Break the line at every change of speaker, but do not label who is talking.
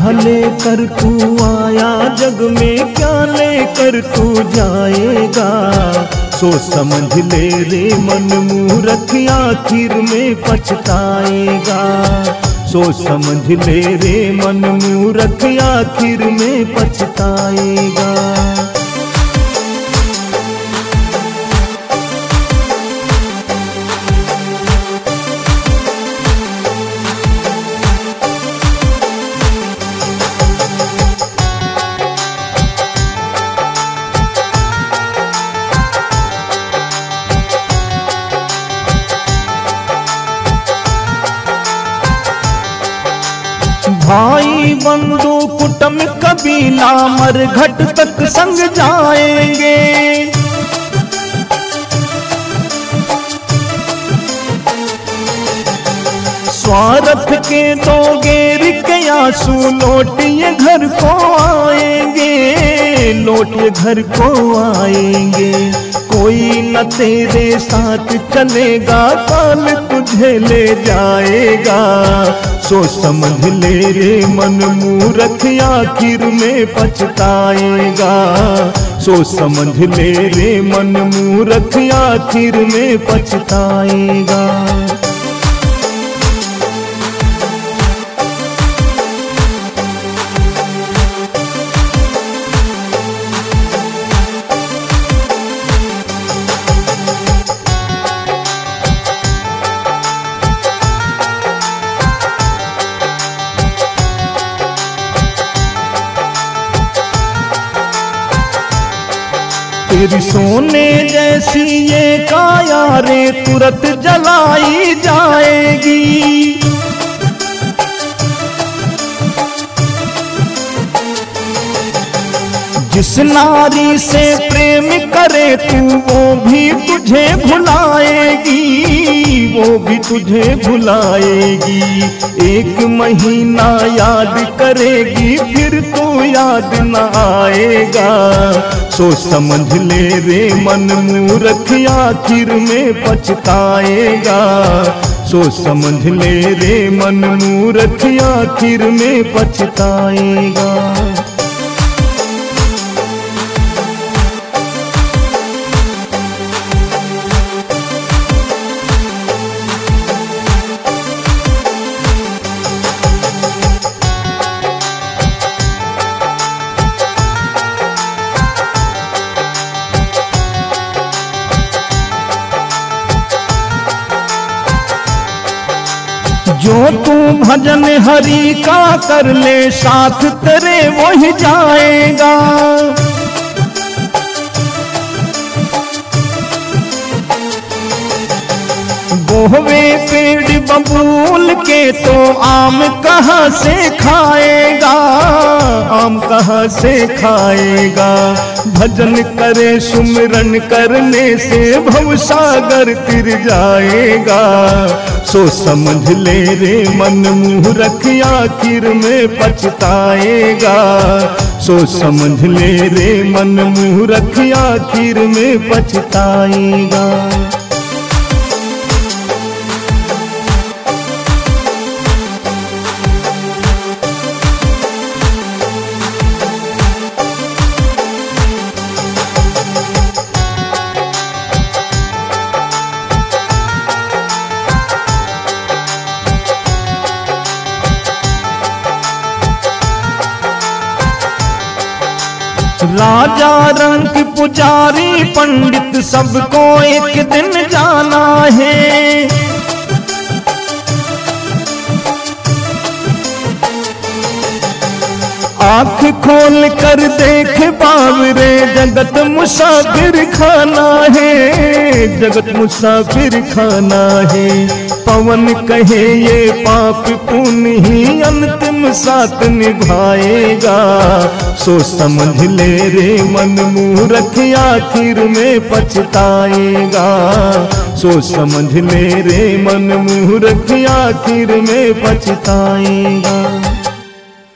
लेकर तू आया जग में, क्या लेकर तू जाएगा। सोच समझ ले रे मन मूर्ख, आखिर में पछताएगा। सोच समझ ले रे मन मूर्ख, आखिर में पछताएगा। भाई बंधु कुटुंब कबीला मरघट तक संग जाएंगे। स्वार्थ के दो गेर के आंसू लौटिए घर को आएंगे, लौटिए घर को आएंगे। कोई न तेरे साथ चलेगा, काल तुझे ले जाएगा। सोच समझ ले रे मन मूर्ख, आखिर में पछताएगा। सोच समझ ले रे मन मूर्ख, आखिर में पछताएगा। तेरी सोने जैसी ये काया रे तुरंत जलाई जाएगी। जिस नारी से प्रेम करे तू वो भी तुझे भुलाएगी, वो भी तुझे भुलाएगी। एक महीना याद करेगी फिर तू याद न आएगा। सोच समझ ले रे मन मूर्ख, आखिर में पछताएगा। सोच समझ ले रे मन मूर्ख, आखिर में पछताएगा। जो तू भजन हरि का कर ले, साथ तेरे वही जाएगा। गोहवे पेड़ बबूल के तो आम कहाँ से खाएगा, आम कहाँ से खाएगा। भजन करे सुमिरन करने से भवसागर तिर जाएगा। सोच समझ ले रे मन मूर्ख, आखिर में पछताएगा। सोच समझ ले रे मन मूर्ख, आखिर में पछताएगा। राजा रंग पुजारी पंडित सबको एक दिन जाना है। आँख खोल कर देख बावरे, जगत मुसाफिर खाना है, जगत मुसाफिर खाना है। पवन कहे ये पाप पुण्य ही अंतिम साथ निभाएगा। सोच समझ ले रे मन मूर्ख, आखिर में पछताएगा। सोच समझ ले रे मन मूर्ख, आखिर में पछताएगा।